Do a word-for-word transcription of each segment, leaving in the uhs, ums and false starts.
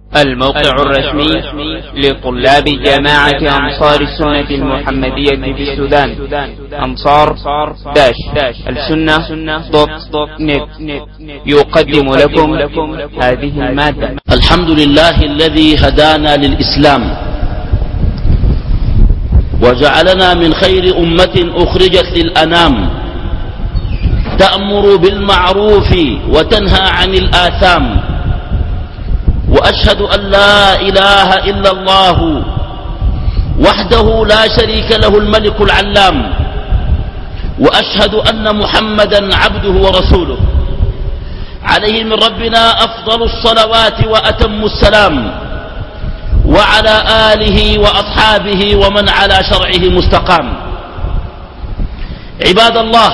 الموقع الرسمي لطلاب جامعة أنصار السنة المحمدية في السودان، أنصار داش السنة دوت نت، يقدم لكم هذه المادة. الحمد لله الذي هدانا للإسلام وجعلنا من خير أمة أخرجت للأنام، تأمر بالمعروف وتنهى عن الآثام، وأشهد أن لا إله إلا الله وحده لا شريك له الملك العلام، وأشهد أن محمدا عبده ورسوله عليه من ربنا أفضل الصلوات وأتم السلام، وعلى آله وأصحابه ومن على شرعه مستقام. عباد الله،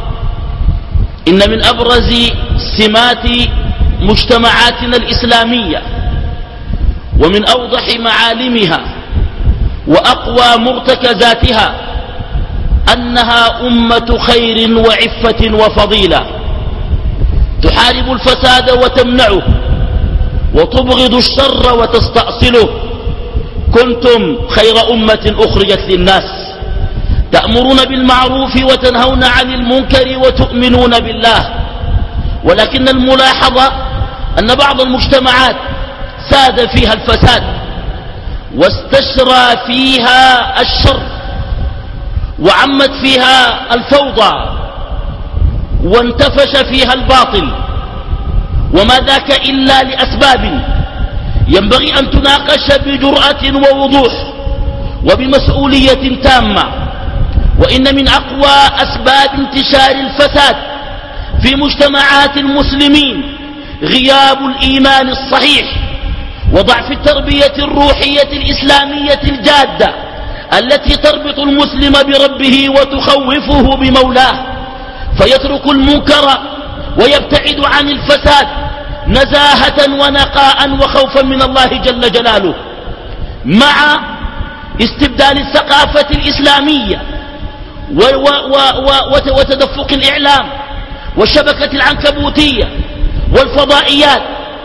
إن من أبرز سمات مجتمعاتنا الإسلامية ومن أوضح معالمها وأقوى مرتكزاتها أنها أمة خير وعفة وفضيلة، تحارب الفساد وتمنعه، وتبغض الشر وتستأصله. كنتم خير أمة أخرجت للناس، تأمرون بالمعروف وتنهون عن المنكر وتؤمنون بالله. ولكن الملاحظة أن بعض المجتمعات ساد فيها الفساد واستشرى فيها الشر وعمت فيها الفوضى وانتفش فيها الباطل، وما ذاك إلا لأسباب ينبغي أن تناقش بجرأة ووضوح وبمسؤولية تامة. وإن من أقوى أسباب انتشار الفساد في مجتمعات المسلمين غياب الإيمان الصحيح وضعف التربية الروحية الإسلامية الجادة التي تربط المسلم بربه وتخوفه بمولاه، فيترك المنكر ويبتعد عن الفساد نزاهة ونقاء وخوفا من الله جل جلاله، مع استبدال الثقافة الإسلامية وتدفق الإعلام والشبكة العنكبوتية والفضائيات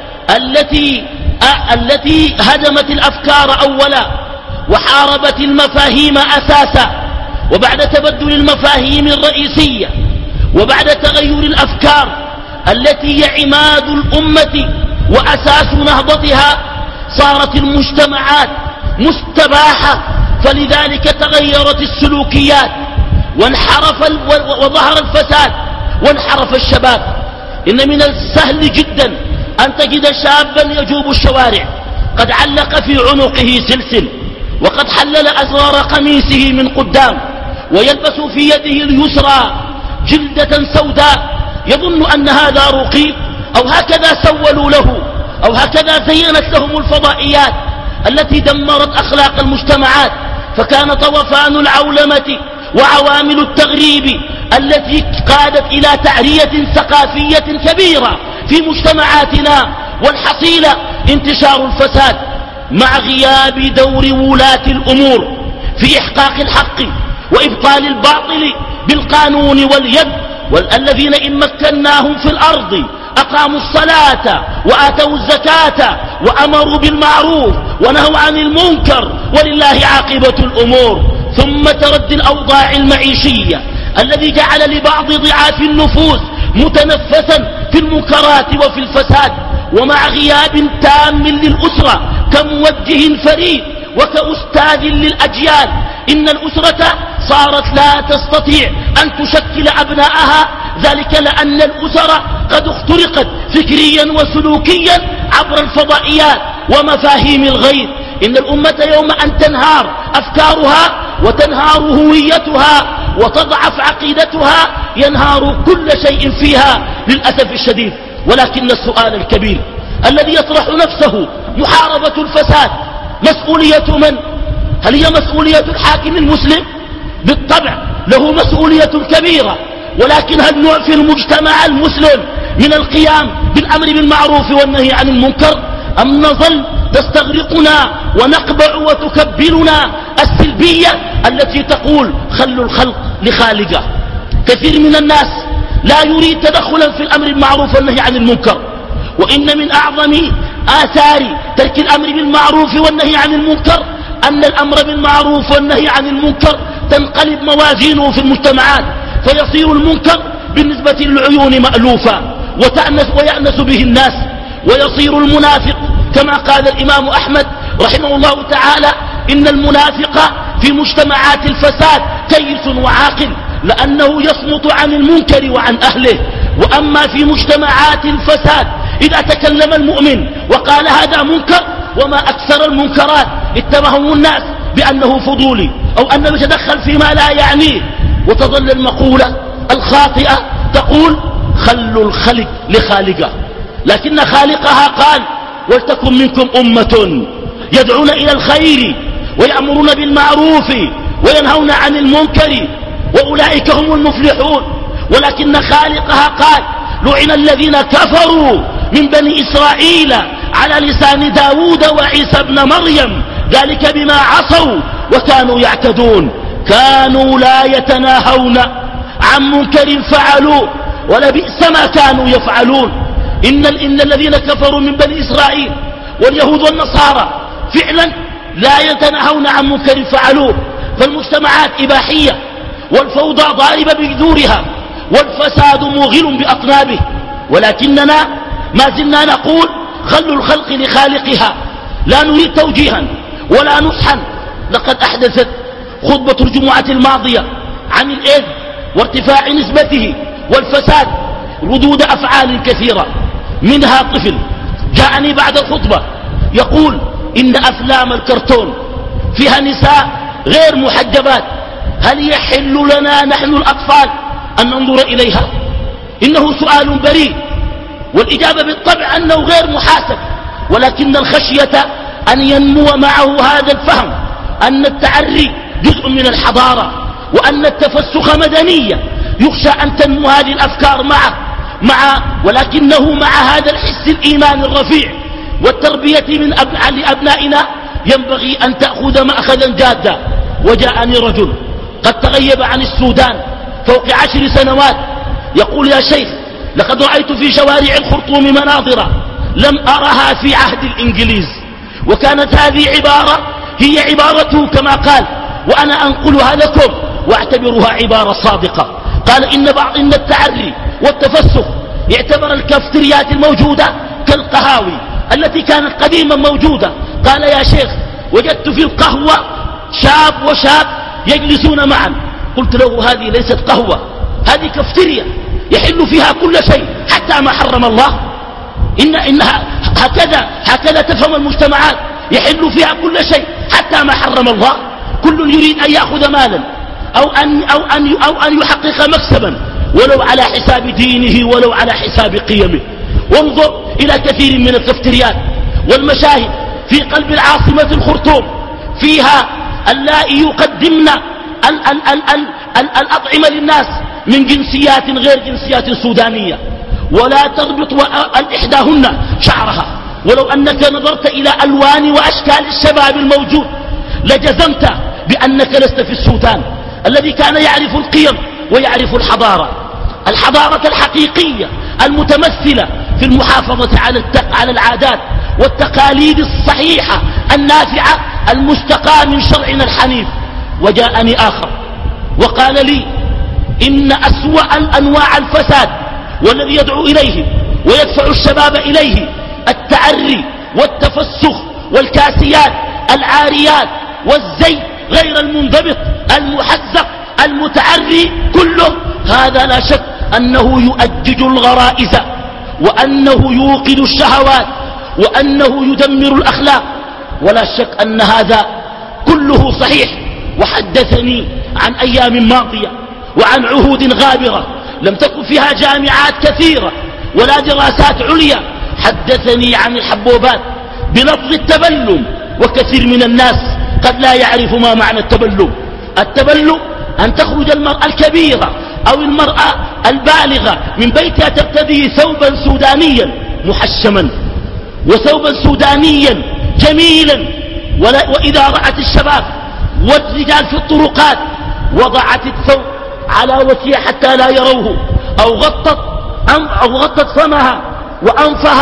التي التي هدمت الأفكار أولا وحاربت المفاهيم أساسا. وبعد تبدل المفاهيم الرئيسية وبعد تغير الأفكار التي هي عماد الأمة وأساس نهضتها، صارت المجتمعات مستباحة، فلذلك تغيرت السلوكيات وانحرف وظهر الفساد وانحرف الشباب. إن من السهل جدا أن تجد شابا يجوب الشوارع قد علق في عنقه سلسل وقد حلل أزرار قميصه من قدام ويلبس في يده اليسرى جلدة سوداء، يظن أن هذا رقي، أو هكذا سولوا له، أو هكذا زينت لهم الفضائيات التي دمرت أخلاق المجتمعات. فكان طوفان العولمة وعوامل التغريب التي قادت إلى تعرية ثقافية كبيرة في مجتمعاتنا، والحصيلة انتشار الفساد مع غياب دور ولاة الأمور في إحقاق الحق وإبطال الباطل بالقانون واليد، والذين إن مكناهم في الأرض أقاموا الصلاة وآتوا الزكاة وأمروا بالمعروف ونهوا عن المنكر ولله عاقبة الأمور. ثم تردي الأوضاع المعيشية الذي جعل لبعض ضعاف النفوس متنفسا في المنكرات وفي الفساد، ومع غياب تام للأسرة كموجه فريد وكأستاذ للأجيال. إن الأسرة صارت لا تستطيع أن تشكل أبناءها، ذلك لأن الأسرة قد اخترقت فكريا وسلوكيا عبر الفضائيات ومفاهيم الغير. إن الأمة يوم أن تنهار أفكارها وتنهار هويتها وتضعف عقيدتها ينهار كل شيء فيها للأسف الشديد. ولكن السؤال الكبير الذي يطرح نفسه محاربة الفساد مسؤولية من؟ هل هي مسؤولية الحاكم المسلم؟ بالطبع له مسؤولية كبيرة، ولكن هل نعفي المجتمع المسلم من القيام بالأمر بالمعروف والنهي عن المنكر، أم نظل تستغرقنا ونقبع وتكبلنا السلبية التي تقول خلوا الخلق لخالقه؟ كثير من الناس لا يريد تدخلا في الأمر بالمعروف والنهي عن المنكر، وإن من أعظم آثار ترك الأمر بالمعروف والنهي عن المنكر أن الأمر بالمعروف والنهي عن المنكر تنقلب موازينه في المجتمعات، فيصير المنكر بالنسبة للعيون مألوفا وتأنس ويأنس به الناس، ويصير المنافق كما قال الإمام أحمد رحمه الله تعالى إن المنافق في مجتمعات الفساد كيس وعاقل، لأنه يصمت عن المنكر وعن أهله. وأما في مجتمعات الفساد إذا تكلم المؤمن وقال هذا منكر، وما أكثر المنكرات اتهموا الناس بأنه فضولي أو أنه يتدخل فيما لا يعنيه. وتظل المقولة الخاطئة تقول خلوا الخلق لخالقه، لكن خالقها قال ولتكن منكم أمة يدعون إلى الخير ويأمرون بالمعروف وينهون عن المنكر وأولئك هم المفلحون. ولكن خالقها قال لعن الذين كفروا من بني إسرائيل على لسان داود وعيسى بن مريم ذلك بما عصوا وكانوا يعتدون، كانوا لا يتناهون عن منكر فعلوه ولبئس ما كانوا يفعلون. إن, إن الذين كفروا من بني إسرائيل واليهود والنصارى فعلا لا يتناهون عن منكر فعلوه، فالمجتمعات إباحية والفوضى ضاربة بجذورها والفساد موغل بأطنابه. ولكننا ما زلنا نقول خلوا الخلق لخالقها، لا نريد توجيها ولا نصحا. لقد أحدثت خطبة الجمعة الماضية عن الإيد وارتفاع نسبته والفساد ردود أفعال كثيرة، منها طفل جاءني بعد الخطبة يقول إن أفلام الكرتون فيها نساء غير محجبات، هل يحل لنا نحن الأطفال أن ننظر إليها؟ إنه سؤال بريء، والإجابة بالطبع أنه غير محاسب، ولكن الخشية أن ينمو معه هذا الفهم أن التعري جزء من الحضارة وأن التفسخ مدنية، يخشى أن تنمو هذه الأفكار معه مع ولكنه مع هذا الحس الإيمان الرفيع والتربية من أبنائنا ينبغي أن تأخذ مأخذا جادا. وجاءني رجل قد تغيب عن السودان فوق عشر سنوات يقول يا شيخ لقد رأيت في شوارع الخرطوم مناظر لم أرها في عهد الإنجليز، وكانت هذه عبارة هي عبارته كما قال، وأنا أنقلها لكم واعتبرها عبارة صادقة. قال إن بعض إن التعري والتفسخ يعتبر الكافتريات الموجودة كالقهاوي التي كانت قديما موجودة. قال يا شيخ وجدت في القهوة شاب وشاب يجلسون معا، قلت له هذه ليست قهوة، هذه كافتريا يحل فيها كل شيء حتى ما حرم الله. إن إنها هكذا هكذا تفهم المجتمعات، يحل فيها كل شيء حتى ما حرم الله. كل يريد أن يأخذ مالا أو أن, أو أن, أو أن يحقق مكسبا ولو على حساب دينه ولو على حساب قيمه. وانظر إلى كثير من الكافتريات والمشاهد في قلب العاصمة الخرطوم فيها اللائي يقدمن ال ال ال ال ال الأطعمة للناس من جنسيات غير جنسيات سودانية، ولا تربط إحداهن شعرها. ولو أنك نظرت إلى ألوان وأشكال الشباب الموجود لجزمت بأنك لست في السودان الذي كان يعرف القيم ويعرف الحضارة الحضارة الحقيقية المتمثلة في المحافظة على على العادات والتقاليد الصحيحة النافعة المستقاة من شرعنا الحنيف. وجاءني آخر وقال لي إن أسوأ الأنواع الفساد والذي يدعو إليه ويدفع الشباب إليه التعري والتفسخ والكاسيات العاريات والزي غير المنضبط المحزق المتعري، كله هذا لا شك أنه يؤجج الغرائز وأنه يوقد الشهوات وأنه يدمر الأخلاق، ولا شك أن هذا كله صحيح. وحدثني عن أيام ماضية وعن عهود غابرة لم تكن فيها جامعات كثيرة ولا دراسات عليا، حدثني عن الحبوبات بلفظ التبلم، وكثير من الناس قد لا يعرف ما معنى التبلم. التبلم أن تخرج المرأة الكبيرة أو المرأة البالغة من بيتها ترتدي ثوبا سودانيا محشما وثوبا سودانيا جميلا، وإذا رأت الشباب والرجال في الطرقات وضعت الثوب على وجهها حتى لا يروه، أو غطت, أو غطت فمها وأنفها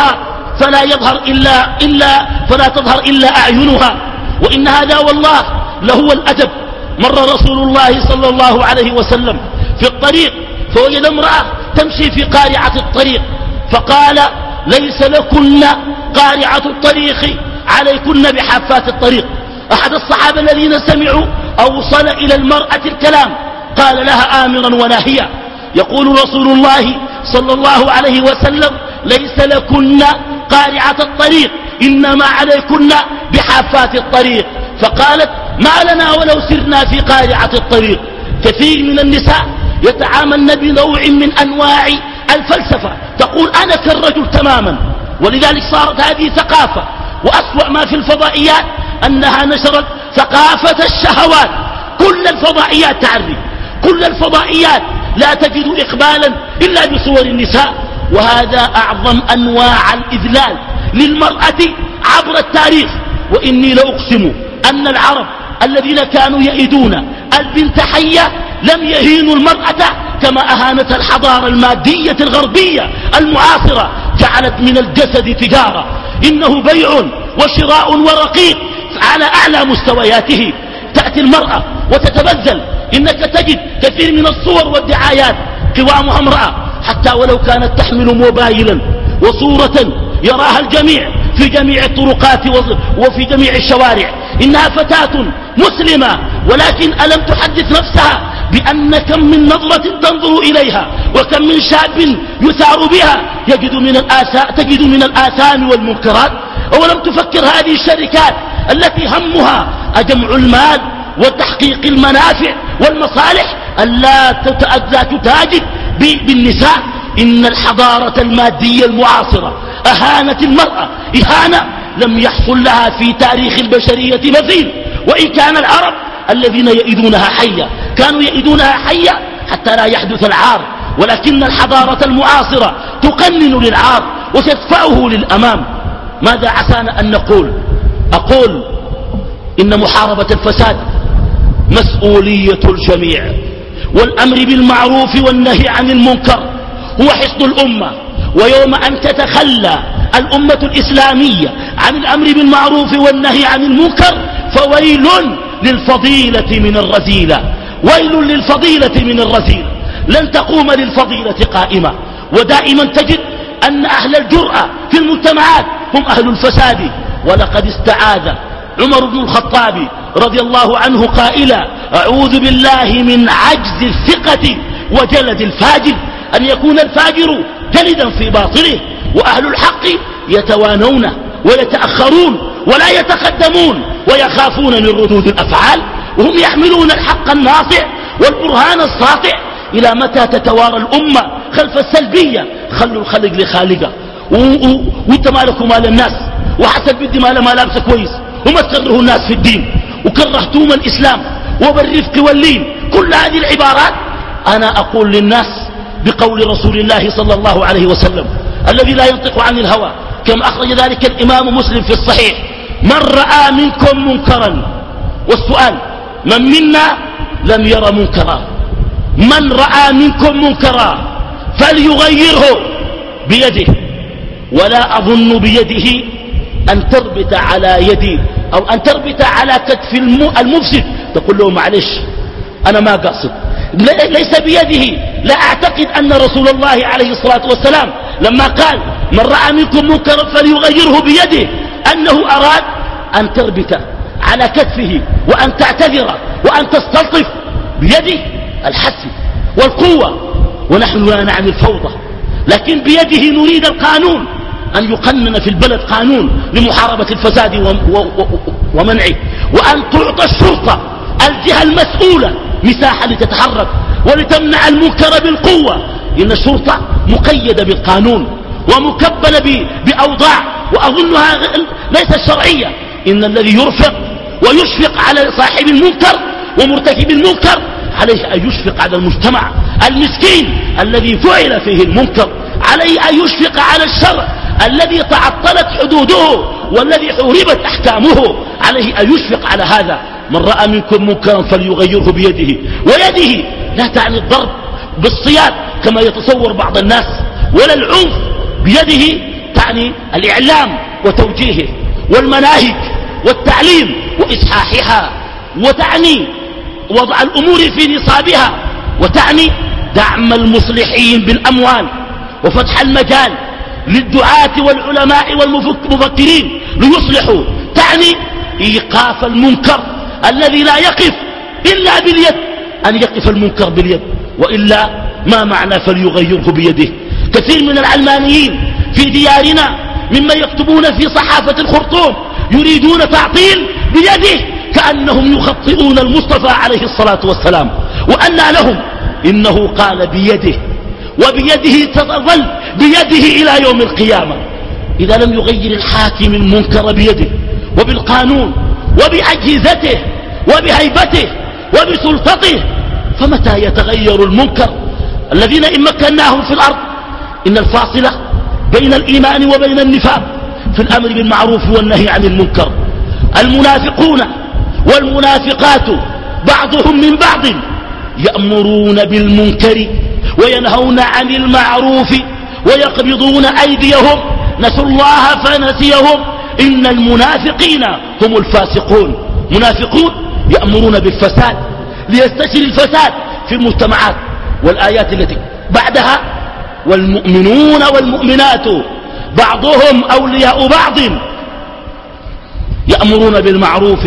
فلا يظهر إلا, إلا فلا تظهر إلا أعينها. وإن هذا والله لهو الأدب. مر رسول الله صلى الله عليه وسلم في الطريق فوجد امرأة تمشي في قارعة الطريق فقال ليس لكن قارعة الطريق عليكن بحافات الطريق. أحد الصحابة الذين سمعوا أوصل إلى المرأة الكلام قال لها آمرا وناهيا. يقول رسول الله صلى الله عليه وسلم ليس لكن قارعة الطريق إنما عليكن بحافات الطريق. فقالت ما لنا ولو سرنا في قارعة الطريق. كثير من النساء يتعاملن بنوع من أنواع الفلسفة تقول أنا كالرجل تماما، ولذلك صارت هذه ثقافة. وأسوأ ما في الفضائيات أنها نشرت ثقافة الشهوات. كل الفضائيات تعرف، كل الفضائيات لا تجد إقبالا إلا بصور النساء، وهذا أعظم أنواع الإذلال للمرأة عبر التاريخ. وإني لأقسم أن العرب الذين كانوا يئدون البنت حية لم يهينوا المرأة كما أهانت الحضارة المادية الغربية المعاصرة، جعلت من الجسد تجارة، إنه بيع وشراء ورقيق على أعلى مستوياته. تأتي المرأة وتتبذل، إنك تجد كثير من الصور والدعايات قوامها امرأة، حتى ولو كانت تحمل موبايلا وصورة يراها الجميع في جميع الطرقات وفي جميع الشوارع إنها فتاة مسلمة، ولكن ألم تحدث نفسها بأن كم من نظرة تنظر إليها وكم من شاب يثار بها يجد من الآثام تجد من الآثام والمنكرات؟ أولم تفكر هذه الشركات التي همها جمع المال وتحقيق المنافع والمصالح ألا تتاجد بالنساء؟ إن الحضارة المادية المعاصرة أهانت المرأة إهانة لم يحصل لها في تاريخ البشرية مثيل. وإن كان العرب الذين يئدونها حية كانوا يئدونها حية حتى لا يحدث العار، ولكن الحضارة المعاصرة تقنن للعار وتدفعه للأمام. ماذا عسانا أن نقول؟ أقول إن محاربة الفساد مسؤولية الجميع، والأمر بالمعروف والنهي عن المنكر هو حصن الأمة. ويوم أن تتخلى الأمة الإسلامية عن الأمر بالمعروف والنهي عن المنكر فويل للفضيلة من الرذيلة، ويل للفضيلة من الرذيلة. لن تقوم للفضيلة قائمة. ودائما تجد أن أهل الجرأة في المجتمعات هم أهل الفساد. ولقد استعاذ عمر بن الخطاب رضي الله عنه قائلا أعوذ بالله من عجز الثقة وجلد الفاجر، أن يكون الفاجر جلدا في باطله وأهل الحق يتوانون ويتأخرون ولا يتقدمون ويخافون من ردود الأفعال، وهم يحملون الحق الناصع والبرهان الساطع. إلى متى تتوارى الأمة خلف السلبية؟ خلوا الخلق لخالقه. وانت مالك مال الناس، وحسب بدي مال ما لابسه كويس، وما تكره الناس في الدين، وكرهتوم الإسلام وبالرفق واللين. كل هذه العبارات أنا أقول للناس بقول رسول الله صلى الله عليه وسلم الذي لا ينطق عن الهوى، كما أخرج ذلك الإمام مسلم في الصحيح: من رأى منكم منكرا. والسؤال: من منا لم ير منكرا؟ من رأى منكم منكرا فليغيره بيده، ولا أظن بيده أن تربط على يدي أو أن تربط على كتف المفسد تقول له معلش أنا ما قاصد، ليس بيده. لا أعتقد أن رسول الله عليه الصلاة والسلام لما قال من رأى منكم منكرا فليغيره بيده أنه أراد أن تربط على كتفه وأن تعتذر وأن تستلطف بيده الحث والقوة. ونحن لا نعني الفوضى، لكن بيده نريد القانون، أن يقنن في البلد قانون لمحاربة الفساد ومنعه، وأن تعطى الشرطة الجهة المسؤولة مساحة لتتحرك ولتمنع المنكر بالقوة. إن الشرطة مقيدة بالقانون ومكبلة بأوضاع وأظنها ليست شرعية. إن الذي يرفق ويشفق على صاحب المنكر ومرتكب المنكر عليه أن يشفق على المجتمع المسكين الذي فعل فيه المنكر، عليه أن يشفق على الشرع الذي تعطلت حدوده والذي حوربت أحكامه، عليه أن يشفق على هذا. من رأى منكم منكرا فليغيره بيده. ويده لا تعني الضرب بالصياد كما يتصور بعض الناس، ولا العنف. بيده تعني الإعلام وتوجيهه والمناهج والتعليم وإصحاحها، وتعني وضع الأمور في نصابها، وتعني دعم المصلحين بالأموال وفتح المجال للدعاة والعلماء والمفكرين ليصلحوا، تعني إيقاف المنكر الذي لا يقف إلا باليد، أن يقف المنكر باليد، وإلا ما معنى فليغيره بيده. كثير من العلمانيين في ديارنا ممن يكتبون في صحافة الخرطوم يريدون تعطيل بيده كأنهم يخطئون المصطفى عليه الصلاة والسلام، وأن لهم إنه قال بيده، وبيده تظل بيده إلى يوم القيامة. إذا لم يغير الحاكم المنكر بيده وبالقانون وبأجهزته وبهيبته وبسلطته، فمتى يتغير المنكر؟ الذين إن مكناهم في الأرض إن الفاصلة بين الإيمان وبين النفاق في الأمر بالمعروف والنهي عن المنكر. المنافقون والمنافقات بعضهم من بعض يأمرون بالمنكر وينهون عن المعروف ويقبضون أيديهم، نسوا الله فنسيهم، إن المنافقين هم الفاسقون. منافقون يأمرون بالفساد ليستشري الفساد في المجتمعات. والآيات التي بعدها والمؤمنون والمؤمنات بعضهم أولياء بعض يأمرون بالمعروف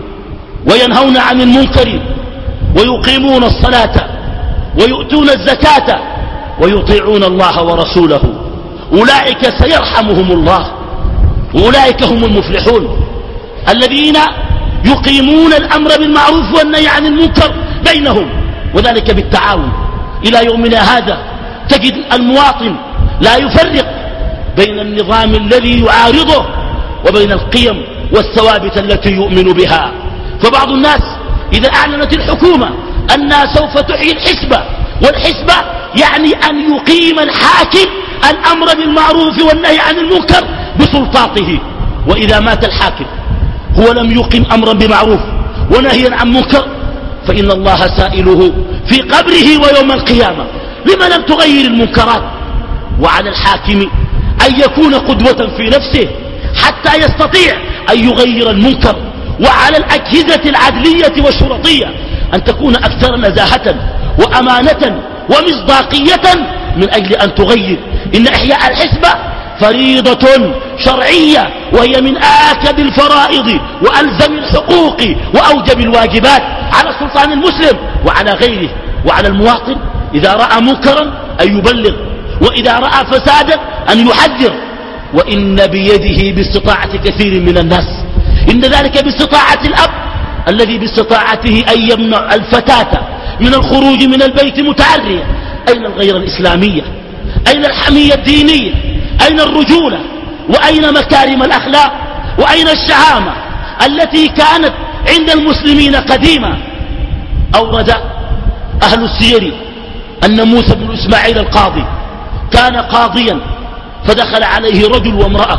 وينهون عن المنكر ويقيمون الصلاة ويؤتون الزكاة ويطيعون الله ورسوله، أولئك سيرحمهم الله، أولئك هم المفلحون الذين يقيمون الأمر بالمعروف والنهي عن المنكر بينهم، وذلك بالتعاون. إلى يومنا هذا تجد المواطن لا يفرق بين النظام الذي يعارضه وبين القيم والثوابت التي يؤمن بها. فبعض الناس إذا أعلنت الحكومة أنها سوف تحيي الحسبة، والحسبة يعني أن يقيم الحاكم الأمر بالمعروف والنهي عن المنكر بسلطاته، وإذا مات الحاكم هو لم يقم أمرا بمعروف ونهيا عن منكر فإن الله سائله في قبره ويوم القيامة لما لم تغير المنكرات. وعلى الحاكم أن يكون قدوة في نفسه حتى يستطيع أن يغير المنكر، وعلى الأجهزة العدلية والشرطية أن تكون أكثر نزاهة وأمانة ومصداقية من أجل أن تغير. إن إحياء الحسبة فريضة شرعية، وهي من آكد الفرائض وألزم الحقوق وأوجب الواجبات على السلطان المسلم وعلى غيره. وعلى المواطن إذا رأى منكرا أن يبلغ، وإذا رأى فسادا أن يحذر. وإن بيده باستطاعة كثير من الناس، إن ذلك باستطاعة الأب الذي باستطاعته أن يمنع الفتاة من الخروج من البيت متعرية. أين الغيرة الإسلامية؟ أين الحمية الدينية؟ أين الرجولة؟ وأين مكارم الأخلاق؟ وأين الشهامة التي كانت عند المسلمين قديما؟ أورد أهل السير أن موسى بن إسماعيل القاضي كان قاضيا، فدخل عليه رجل وامرأة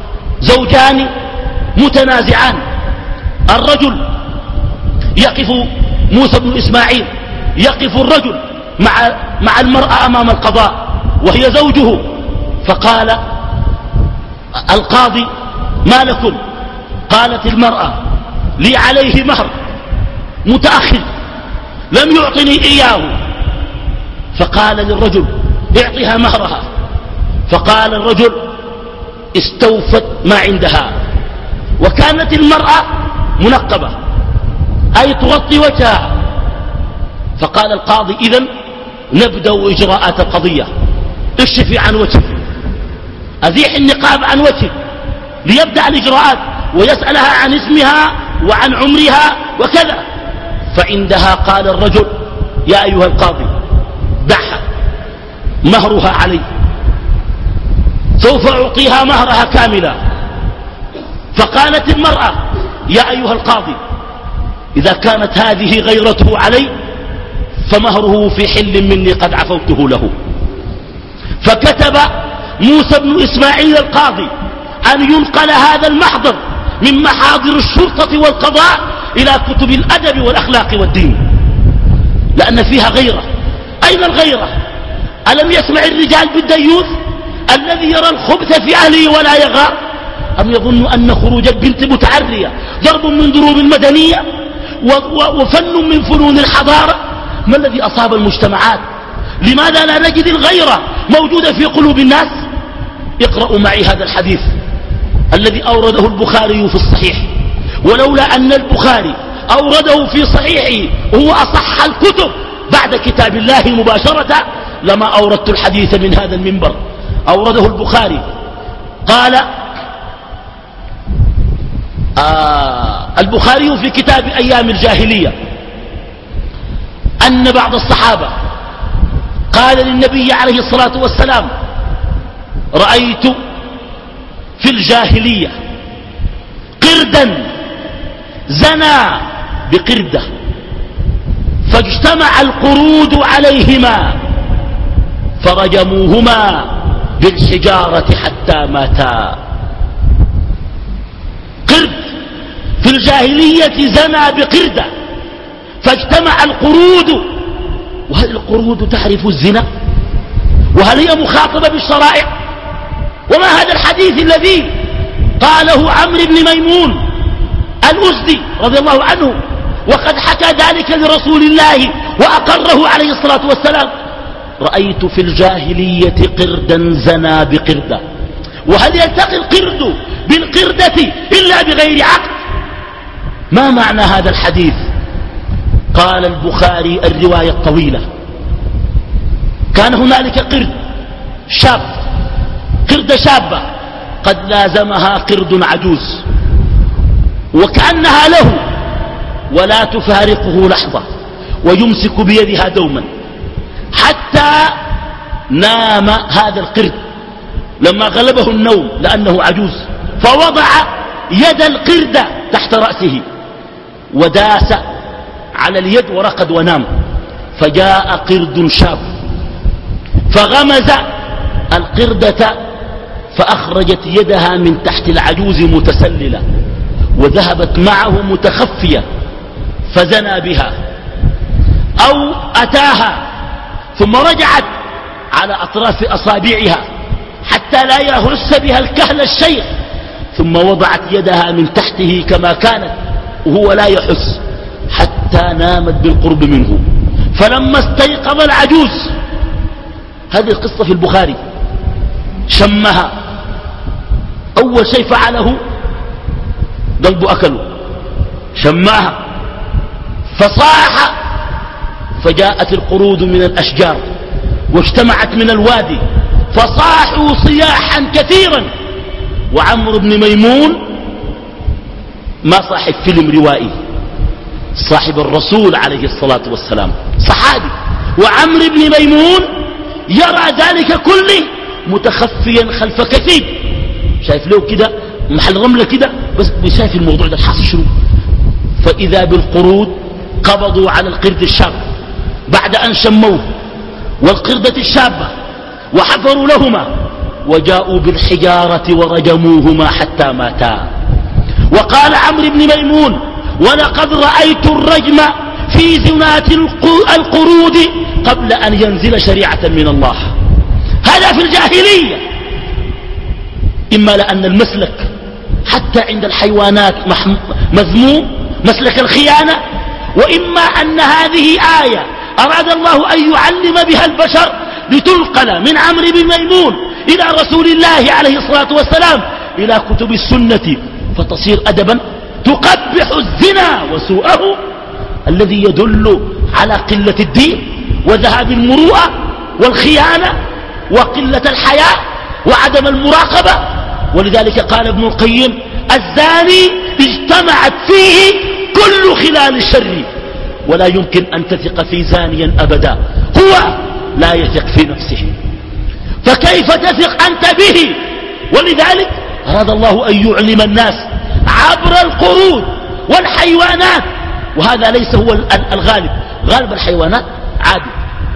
زوجان متنازعان. الرجل يقف موسى بن إسماعيل يقف الرجل مع, مع المرأة أمام القضاء وهي زوجه، فقال القاضي ما لكم؟ قالت المرأة لي عليه مهر متأخر لم يعطني إياه. فقال للرجل اعطها مهرها، فقال الرجل استوفت ما عندها، وكانت المرأة منقبة أي تغطي وجهها. فقال القاضي إذن نبدأ إجراءات القضية، اكشفي عن وجهك، أزيح النقاب عن وجهك، ليبدأ الإجراءات ويسألها عن اسمها وعن عمرها وكذا. فعندها قال الرجل يا أيها القاضي دعها مهرها علي، سوف أعطيها مهرها كاملا. فقالت المرأة يا أيها القاضي إذا كانت هذه غيرته علي فمهره في حل مني قد عفوته له. فكتب موسى بن إسماعيل القاضي أن ينقل هذا المحضر من محاضر الشرطة والقضاء إلى كتب الأدب والأخلاق والدين، لأن فيها غيرة. أين الغيرة؟ ألم يسمع الرجال بالديوث الذي يرى الخبث في أهله ولا يغار، أم يظن أن خروج البنت متعرية ضرب من ضروب المدنية وفن من فنون الحضارة؟ ما الذي أصاب المجتمعات؟ لماذا لا نجد الغيرة موجودة في قلوب الناس؟ اقرأوا معي هذا الحديث الذي أورده البخاري في الصحيح، ولولا أن البخاري أورده في صحيحه هو أصح الكتب بعد كتاب الله مباشرة لما أوردت الحديث من هذا المنبر. أورده البخاري قال آه البخاري في كتاب أيام الجاهلية أن بعض الصحابة قال للنبي عليه الصلاة والسلام: رأيت في الجاهلية قردا زنى بقردة فاجتمع القرود عليهما فرجموهما بالحجارة حتى ماتا. قرد في الجاهلية زنى بقردة فاجتمع القرود، وهل القرود تعرف الزنا؟ وهل هي مخاطبة بالشرائع؟ وما هذا الحديث الذي قاله عمرو بن ميمون الأزدي رضي الله عنه وقد حكى ذلك لرسول الله وأقره عليه الصلاة والسلام: رأيت في الجاهلية قردا زنى بقردة. وهل يلتقي القرد بالقردة إلا بغير عقد؟ ما معنى هذا الحديث؟ قال البخاري الرواية الطويلة: كان هنالك قرد شاب، قردة شابة قد لازمها قرد عجوز وكأنها له ولا تفارقه لحظة ويمسك بيدها دوما، حتى نام هذا القرد لما غلبه النوم لأنه عجوز، فوضع يد القرد تحت رأسه وداس على اليد ورقد ونام. فجاء قرد شاب فغمز القردة فأخرجت يدها من تحت العجوز متسللة وذهبت معه متخفية فزنى بها، أو أتاها ثم رجعت على أطراف أصابعها حتى لا يهرس بها الكهل الشيخ، ثم وضعت يدها من تحته كما كانت وهو لا يحس حتى نامت بالقرب منه. فلما استيقظ العجوز، هذه القصة في البخاري، شمها، أول شيء فعله قلبه أكله، شماها فصاح، فجاءت القرود من الأشجار واجتمعت من الوادي فصاحوا صياحا كثيرا. وعمرو بن ميمون ما صاحب فيلم روائي، صاحب الرسول عليه الصلاة والسلام، صحابي، وعمرو بن ميمون يرى ذلك كله متخفيا خلف كثيب، شايف له كده محل رملة كده بس بيشايف الموضوع ده الحاصل شنو. فإذا بالقرود قبضوا على القرد الشاب بعد أن شموه والقردة الشابة وحفروا لهما وجاءوا بالحجارة ورجموهما حتى ماتا. وقال عمرو بن ميمون: ولقد رأيت الرجم في زنات القرود قبل أن ينزل شريعة من الله. هذا في الجاهلية، إما لأن المسلك حتى عند الحيوانات مذموم، مسلك الخيانة، وإما أن هذه آية أراد الله أن يعلم بها البشر لتنقل من عمرو بن ميمون إلى رسول الله عليه الصلاة والسلام إلى كتب السنة فتصير أدبا تقبح الزنا وسوءه الذي يدل على قلة الدين وذهاب المروءة والخيانة وقلة الحياء وعدم المراقبة. ولذلك قال ابن القيم: الزاني اجتمعت فيه كل خلال الشر ولا يمكن أن تثق في زانيا أبدا، هو لا يثق في نفسه، فكيف تثق أنت به؟ ولذلك أراد الله أن يعلم الناس عبر القرود والحيوانات، وهذا ليس هو الغالب، غالب الحيوانات عادي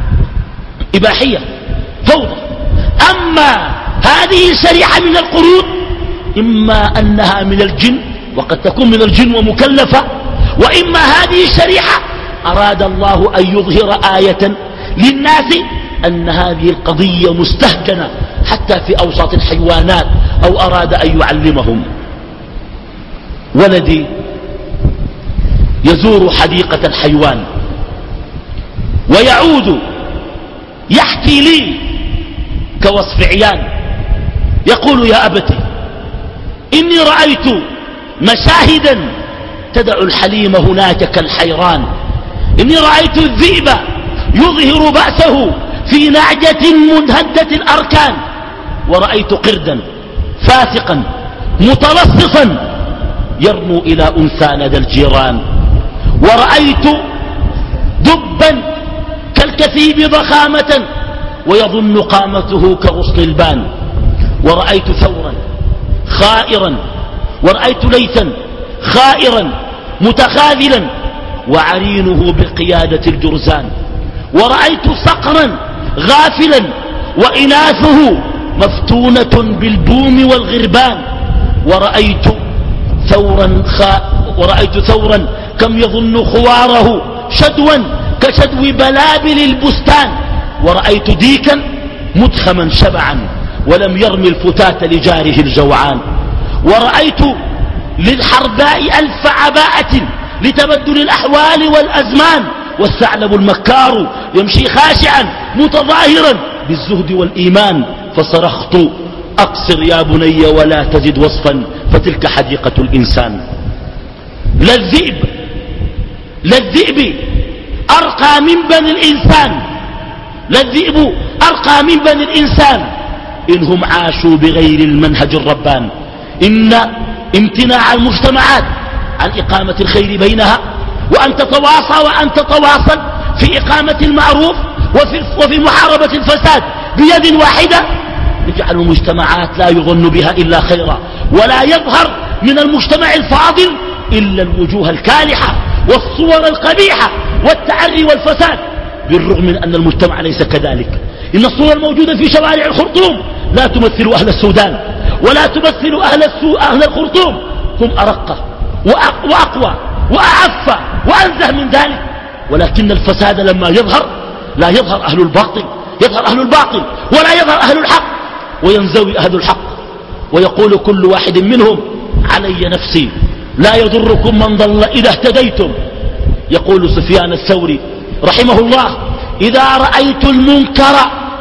إباحية فوضى. أما هذه الشريعة من القرود إما أنها من الجن وقد تكون من الجن ومكلفة، وإما هذه الشريعة أراد الله أن يظهر آية للناس أن هذه القضية مستهجنة حتى في أوساط الحيوانات أو أراد أن يعلمهم. ولدي يزور حديقة الحيوان ويعود يحكي لي كوصف عيان، يقول: يا أبتي، إني رأيت مشاهدا تدع الحليم هناك كالحيران. إني رأيت الذئب يظهر بأسه في نعجة منهدة الأركان، ورأيت قردا فاسقا متلصصا يرنو إلى أنثى لدى الجيران، ورأيت دبا كالكثيب ضخامة ويظن قامته كغصن البان، ورأيت ثورا خائرا، ورأيت ليثا خائرا متخاذلا وعرينه بالقيادة الجرزان، ورأيت صقرا غافلا وإناثه مفتونة بالبوم والغربان، ورأيت ثورا خا ورأيت ثورا كم يظن خواره شدوا كشدو بلابل البستان، ورأيت ديكا مدخما شبعا ولم يرمي الفتاة لجاره الجوعان، ورأيت للحرباء ألف عباءة لتبدل الأحوال والأزمان، والثعلب المكار يمشي خاشعا متظاهرا بالزهد والإيمان، فصرخت: أقصر يا بني ولا تزد وصفا فتلك حديقة الإنسان. لا الذئب لا الذئب أرقى من بني الإنسان، لا الذئب أرقى من بني الإنسان إنهم عاشوا بغير المنهج الربان. إن امتناع المجتمعات عن إقامة الخير بينها وأن تتواصى وأن تتواصل في إقامة المعروف وفي, وفي محاربة الفساد بيد واحدة يجعل المجتمعات لا يظن بها إلا خيرا، ولا يظهر من المجتمع الفاضل إلا الوجوه الكالحة والصور القبيحة والتعري والفساد، بالرغم من أن المجتمع ليس كذلك. إن الصور الموجودة في شوارع الخرطوم لا تمثل أهل السودان ولا تمثل أهل, أهل الخرطوم، هم أرق وأقوى وأعف وأنزه من ذلك، ولكن الفساد لما يظهر لا يظهر أهل الباطل، يظهر أهل الباطل ولا يظهر أهل الحق، وينزوي أهل الحق ويقول كل واحد منهم: علي نفسي لا يضركم من ضل إذا اهتديتم. يقول سفيان الثوري رحمه الله: إذا رأيت المنكر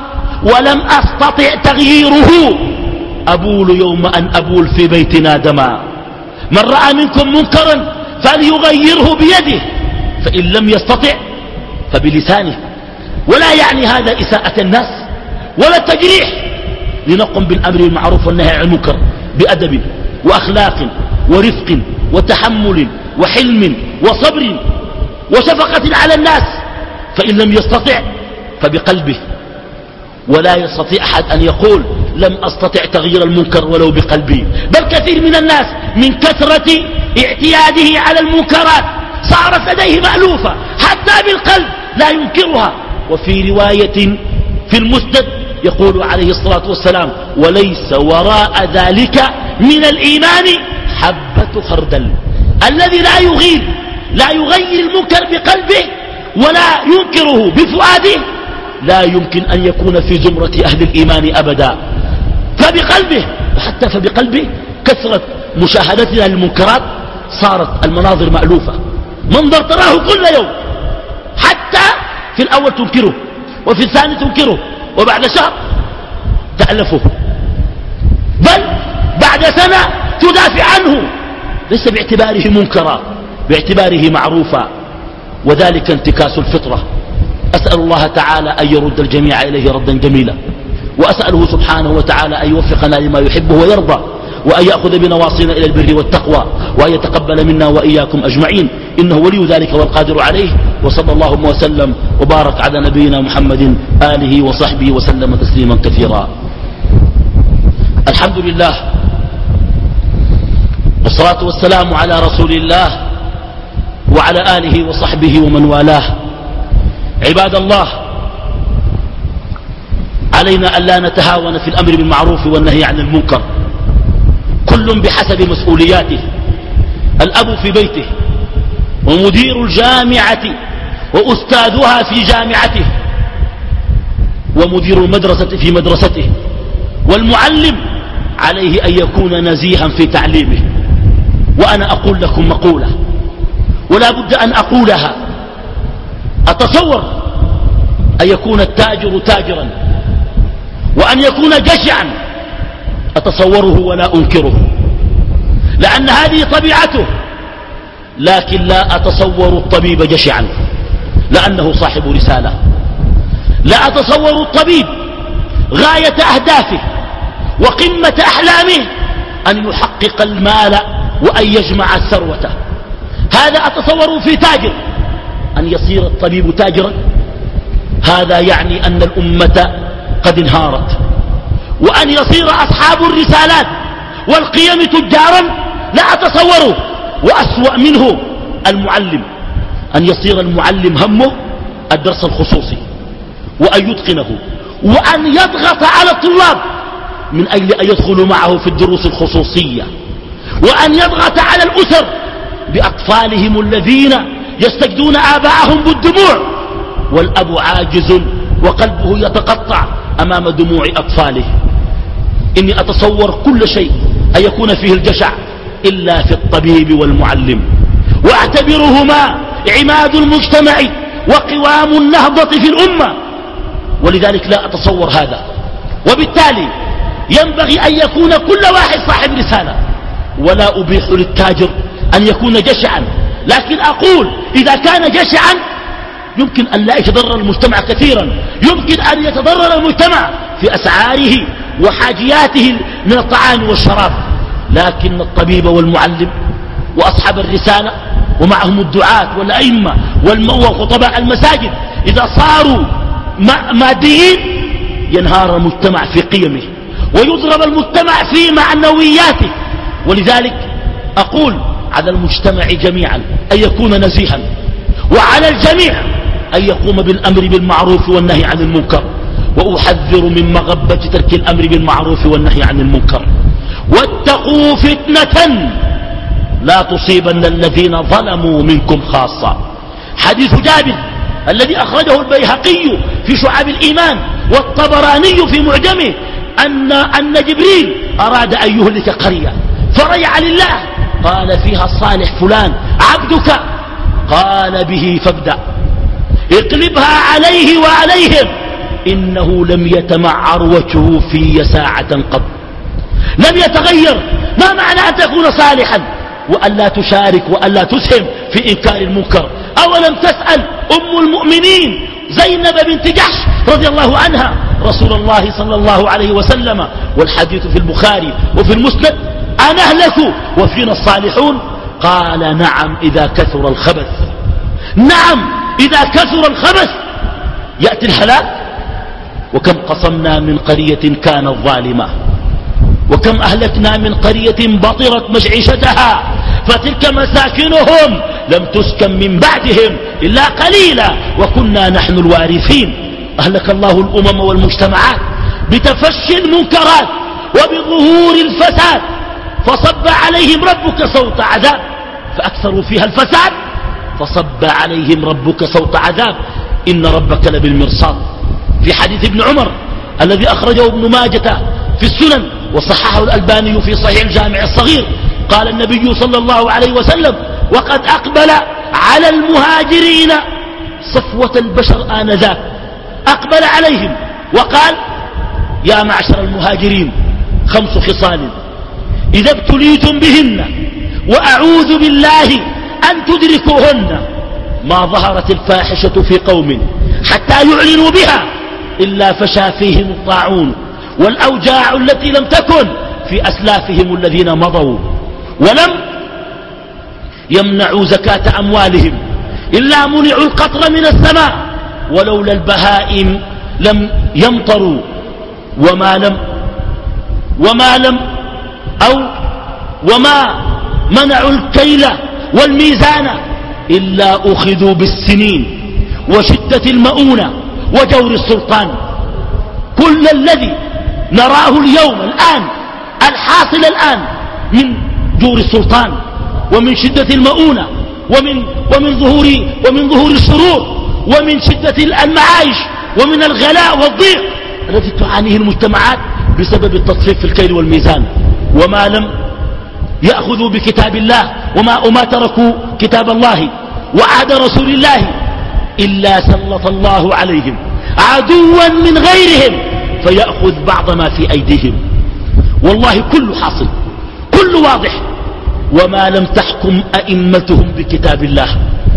ولم أستطع تغييره أبول يوم أن أبول في بيتنا دما. من رأى منكم منكرا فليغيره بيده، فإن لم يستطع فبلسانه. ولا يعني هذا إساءة الناس ولا التجريح، لنقم بالأمر بالمعروف والنهي عن المنكر بأدب وأخلاق ورفق وتحمل وحلم وصبر وشفقة على الناس، فإن لم يستطع فبقلبه. ولا يستطيع أحد أن يقول لم أستطع تغيير المنكر ولو بقلبي، بل كثير من الناس من كثرة اعتياده على المنكرات صارت لديه مألوفة حتى بالقلب لا ينكرها. وفي رواية في المسند يقول عليه الصلاة والسلام: وليس وراء ذلك من الإيمان حبة خردل. الذي لا يغير لا يغير المنكر بقلبه ولا ينكره بفؤاده لا يمكن أن يكون في زمرة أهل الإيمان أبدا. فبقلبه، وحتى فبقلبه كثرة مشاهدتنا للمنكرات صارت المناظر مألوفة، منظر تراه كل يوم، حتى في الأول تنكره وفي الثاني تنكره وبعد شهر تألفه، بل بعد سنة تدافع عنه، ليس باعتباره منكرا، باعتباره معروفا، وذلك انتكاس الفطرة. أسأل الله تعالى أن يرد الجميع إليه ردا جميلا، وأسأله سبحانه وتعالى أن يوفقنا لما يحبه ويرضى، وأن يأخذ بنواصينا إلى البر والتقوى، وأن يتقبل منا وإياكم أجمعين، إنه ولي ذلك والقادر عليه. وصلى الله وسلم وبارك على نبينا محمد آله وصحبه وسلم تسليما كثيرا. الحمد لله والصلاة والسلام على رسول الله وعلى آله وصحبه ومن والاه. عباد الله، علينا أن لا نتهاون في الأمر بالمعروف والنهي عن المنكر، كل بحسب مسؤولياته. الأب في بيته، ومدير الجامعة وأستاذها في جامعته، ومدير المدرسة في مدرسته، والمعلم عليه أن يكون نزيها في تعليمه. وأنا أقول لكم مقولة ولا بد أن أقولها. أتصور أن يكون التاجر تاجرا وأن يكون جشعا، أتصوره ولا أنكره، لأن هذه طبيعته. لكن لا أتصور الطبيب جشعا لأنه صاحب رسالة. لا أتصور الطبيب غاية أهدافه وقمة أحلامه أن يحقق المال وأن يجمع الثروة. هذا أتصور في تاجر. أن يصير الطبيب تاجرا هذا يعني أن الأمة قد انهارت. وأن يصير أصحاب الرسالات والقيم تجارا لا أتصوره. وأسوأ منه المعلم، أن يصير المعلم همه الدرس الخصوصي وأن يتقنه وأن يضغط على الطلاب من أجل أن يدخلوا معه في الدروس الخصوصية، وأن يضغط على الأسر بأطفالهم الذين يستجدون آباءهم بالدموع، والأب عاجز وقلبه يتقطع أمام دموع أطفاله. إني أتصور كل شيء أن يكون فيه الجشع إلا في الطبيب والمعلم، وأعتبرهما عماد المجتمع وقوام النهضة في الأمة. ولذلك لا أتصور هذا. وبالتالي ينبغي أن يكون كل واحد صاحب رسالة، ولا أبيح للتاجر أن يكون جشعا. لكن أقول إذا كان جشعا يمكن أن لا يتضرر المجتمع كثيرا، يمكن أن يتضرر المجتمع في أسعاره وحاجياته من الطعام والشراب. لكن الطبيب والمعلم وأصحاب الرسالة ومعهم الدعاة والأئمة وخطباء المساجد إذا صاروا ماديين ينهار المجتمع في قيمه ويضرب المجتمع في معنوياته. ولذلك أقول على المجتمع جميعا أن يكون نزيها، وعلى الجميع أن يقوم بالأمر بالمعروف والنهي عن المنكر. وأحذر من مغبة ترك الأمر بالمعروف والنهي عن المنكر. واتقوا فتنة لا تصيبن الذين ظلموا منكم خاصة. حديث جابر الذي أخرجه البيهقي في شعاب الإيمان والطبراني في معجمه أن, أن جبريل أراد أن يهلك قرية فرجع لله قال فيها الصالح فلان عبدك، قال به فابدأ اقلبها عليه وعليهم إنه لم يتمعر وجهه في ساعة قط، لم يتغير. ما معنى أن تكون صالحا وأن لا تشارك وأن لا تسهم في إنكار المنكر؟ أولم تسأل أم المؤمنين زينب بنت جحش رضي الله عنها رسول الله صلى الله عليه وسلم، والحديث في البخاري وفي المسند، أنهلك وفينا الصالحون؟ قال نعم إذا كثر الخبث. نعم إذا كثر الخبث يأتي الهلاك. وكم قصمنا من قرية كانت ظالمة وكم أهلكنا من قرية بطرت مشعشتها فتلك مساكنهم لم تسكن من بعدهم إلا قليلا وكنا نحن الوارثين. أهلك الله الأمم والمجتمعات بتفشي المنكرات وبظهور الفساد، فصب عليهم ربك صوت عذاب فأكثروا فيها الفساد، فصب عليهم ربك صوت عذاب إن ربك لبالمرصاد. في حديث ابن عمر الذي أخرجه ابن ماجة في السنن وصححه الألباني في صحيح الجامع الصغير، قال النبي صلى الله عليه وسلم وقد أقبل على المهاجرين صفوة البشر آنذاك، أقبل عليهم وقال يا معشر المهاجرين خمس خصال إذا ابتليتم بهن وأعوذ بالله أن تدركوهن ما ظهرت الفاحشة في قوم حتى يعلنوا بها إلا فشى فيهم الطاعون والأوجاع التي لم تكن في أسلافهم الذين مضوا، ولم يمنعوا زكاة أموالهم إلا منعوا القطر من السماء، ولولا البهائم لم يمطروا، وما لم وما لم أو وما منعوا الكيل والميزان إلا أخذوا بالسنين وشدة المؤونة وجور السلطان. كل الذي نراه اليوم الآن الحاصل الآن من جور السلطان ومن شدة المؤونة ومن, ومن, ظهور ومن ظهور الشرور ومن شدة المعايش ومن الغلاء والضيق التي تعانيه المجتمعات بسبب التطفيف في الكيل والميزان، وما لم يأخذوا بكتاب الله وما, وما تركوا كتاب الله وعهد رسول الله إلا سلط الله عليهم عدوا من غيرهم فيأخذ بعض ما في أيديهم. والله كل حاصل، كل واضح. وما لم تحكم أئمتهم بكتاب الله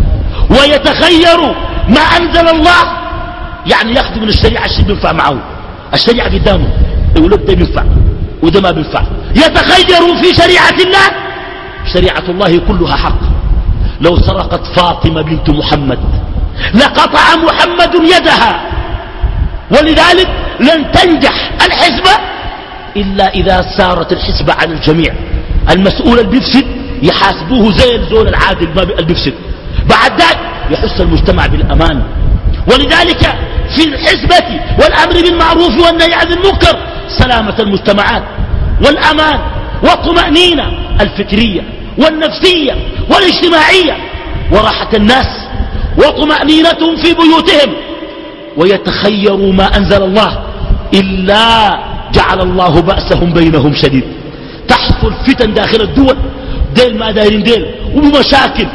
ويتخيروا ما أنزل الله، يعني يأخذوا من الشريعة الشيء بينفع معه، الشريعة قدامه يقول لك ده بينفع وده ما بينفع، يتخيروا في شريعة الله. شريعة الله كلها حق. لو سرقت فاطمة بنت محمد لقطع محمد يدها، ولذلك لن تنجح الحسبة إلا إذا سارت الحسبة على الجميع. المسؤول اللي بيفسد يحاسبوه زي الزول العادل اللي بيفسد، بعد ذلك يحس المجتمع بالأمان. ولذلك في الحسبة والأمر بالمعروف والنهي عن المنكر سلامة المجتمعات والأمان والطمأنينة الفكرية والنفسية والاجتماعية وراحة الناس وطمأنينتهم في بيوتهم. ويتخيروا ما أنزل الله إلا جعل الله بأسهم بينهم شديد. تحصل فتن داخل الدول، ديل ما دايرين ديل ومشاكل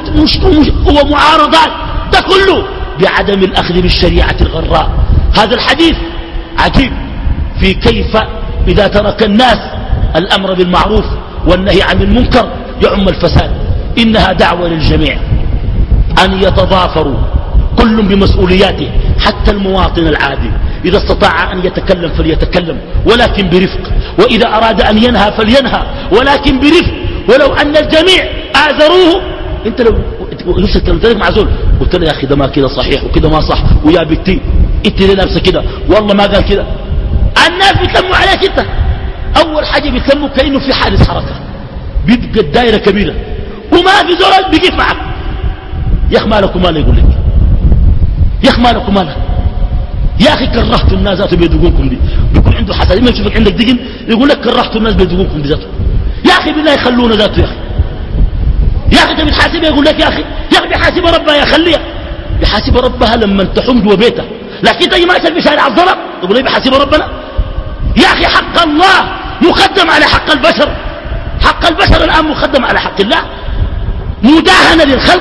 ومعارضات، ده كله بعدم الأخذ بالشريعة الغراء. هذا الحديث عجيب في كيف إذا ترك الناس الأمر بالمعروف والنهي عن المنكر يعم الفساد. إنها دعوة للجميع أن يتضافروا كل بمسؤولياته، حتى المواطن العادي إذا استطاع أن يتكلم فليتكلم ولكن برفق، وإذا أراد أن ينهى فلينهى ولكن برفق. ولو أن الجميع آذروه، أنت لو نفسك كلمتك مع زول قلت له يا أخي ده ما كده صحيح وكده ما صح ويا بنتي أنت ليه لابسه كده والله ما قال كده، الناس بيتلموا عليك أنت. أول حاجة بيتلموا كأنه في حادث حركة، بيبقى الدائرة كبيرة وما في زول بيقف معك. يا أخي مالك وماله يقول لك، يا أخي مالك وماله، يا أخي كرهت الناس ذاته بيدقونكم دي، بيكون عنده حسد ما يشوفك عندك دقن يقول لك كرهت الناس بيدقونكم دي ذاته. يا أخي بالله يخلونا ذاته يا أخي، يا أخي أنت بتحاسبها يقول لك يا أخي يا أخي بيحاسب ربها يا خليها، بيحاسب ربها لما تحوم جوا بيتها، لكن تجي ماشي بشارع الظلم تقول لي بيحاسب ربنا. يا أخي حق الله مقدم على حق البشر، حق البشر الآن مقدم على حق الله، مداهنة للخلق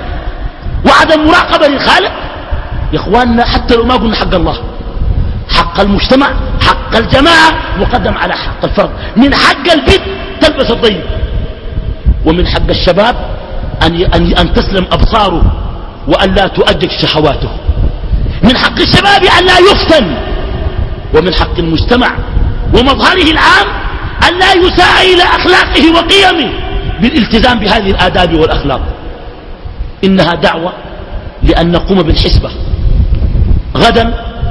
وعدم مراقبة للخالق. يا اخواننا حتى لو ما قلنا حق الله، حق المجتمع حق الجماعة مقدم على حق الفرد. من حق البنت تلبس الضيق، ومن حق الشباب أن, أن, أن تسلم أبصاره وأن لا تؤجج شهواته. من حق الشباب أن لا يفتن، ومن حق المجتمع ومظهره العام أن لا يساء إلى أخلاقه وقيمه بالالتزام بهذه الآداب والأخلاق. إنها دعوة لأن نقوم بالحسبة. غدا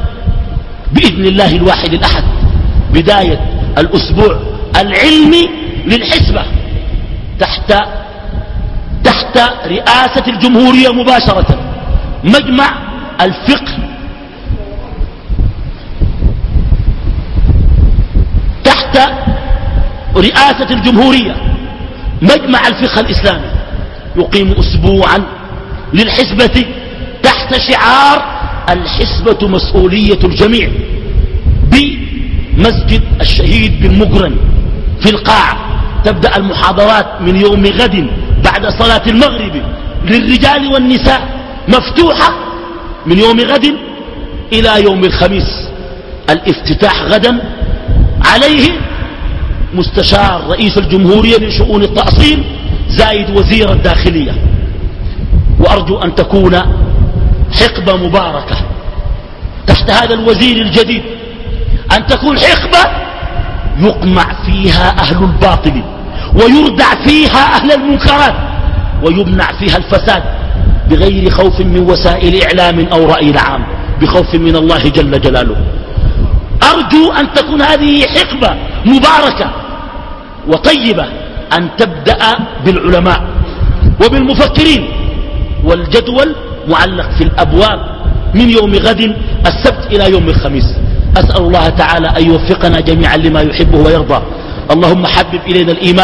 بإذن الله الواحد الأحد بداية الأسبوع العلمي للحسبة تحت تحت رئاسة الجمهورية مباشرة. مجمع الفقه تحت رئاسة الجمهورية مجمع الفقه الإسلامي يقيم أسبوعا للحسبة تحت شعار الحسبة مسؤولية الجميع بمسجد الشهيد بن مقرن في القاعة. تبدأ المحاضرات من يوم غد بعد صلاة المغرب للرجال والنساء، مفتوحة من يوم غد إلى يوم الخميس. الافتتاح غدا عليه مستشار رئيس الجمهورية لشؤون التأصيل زايد وزير الداخلية. وأرجو أن تكون حقبة مباركة تحت هذا الوزير الجديد، أن تكون حقبة يقمع فيها أهل الباطل ويردع فيها أهل المنكرات ويمنع فيها الفساد بغير خوف من وسائل إعلام أو رأي عام، بخوف من الله جل جلاله. أرجو أن تكون هذه حقبة مباركة وطيبة، أن تبدأ بالعلماء وبالمفكرين، والجدول معلق في الأبواب من يوم غد السبت إلى يوم الخميس. أسأل الله تعالى أن يوفقنا جميعا لما يحبه ويرضى. اللهم حبب إلينا الإيمان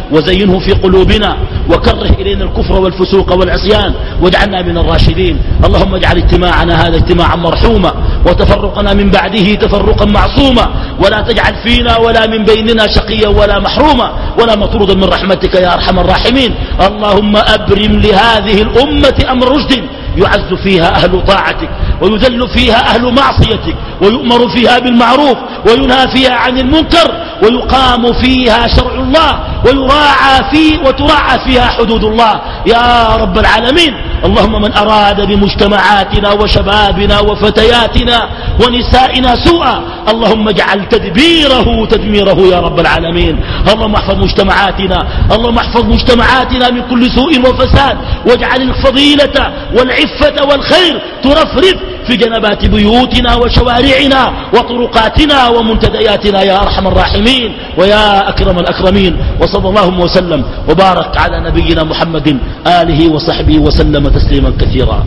وزينه في قلوبنا وكره إلينا الكفر والفسوق والعصيان واجعلنا من الراشدين. اللهم اجعل اجتماعنا هذا اجتماعا مرحوما وتفرقنا من بعده تفرقا معصوما، ولا تجعل فينا ولا من بيننا شقيا ولا محروما ولا مطرودا من رحمتك يا أرحم الراحمين. اللهم أبرم لهذه الأمة أمر رشد يعز فيها أهل طاعتك ويذل فيها أهل معصيتك ويؤمر فيها بالمعروف وينهى فيها عن المنكر ويقام فيها شرع الله ويراعى فيه وتراعى فيها حدود الله يا رب العالمين. اللهم من أراد بمجتمعاتنا وشبابنا وفتياتنا ونسائنا سوءا اللهم اجعل تدبيره تدميره يا رب العالمين. اللهم احفظ مجتمعاتنا اللهم احفظ مجتمعاتنا من كل سوء وفساد، واجعل الفضيلة والعفة والخير ترفرف في جنبات بيوتنا وشوارعنا وطرقاتنا ومنتدياتنا يا أرحم الراحمين ويا أكرم الأكرمين. وصلى الله وسلم وبارك على نبينا محمد آله وصحبه وسلم تسليما كثيرا.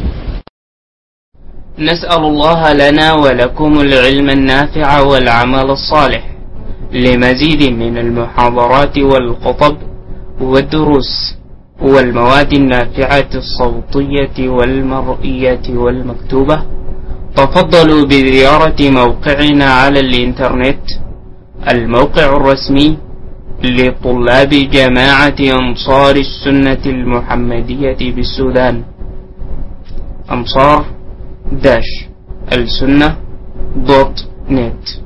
نسأل الله لنا ولكم العلم النافع والعمل الصالح. لمزيد من المحاضرات والخطب والدروس والمواد النافعة الصوتية والمرئية والمكتوبة تفضلوا بزيارة موقعنا على الإنترنت، الموقع الرسمي لطلاب جماعة أنصار السنة المحمدية بالسودان، أنصار داش السنة دوت نت.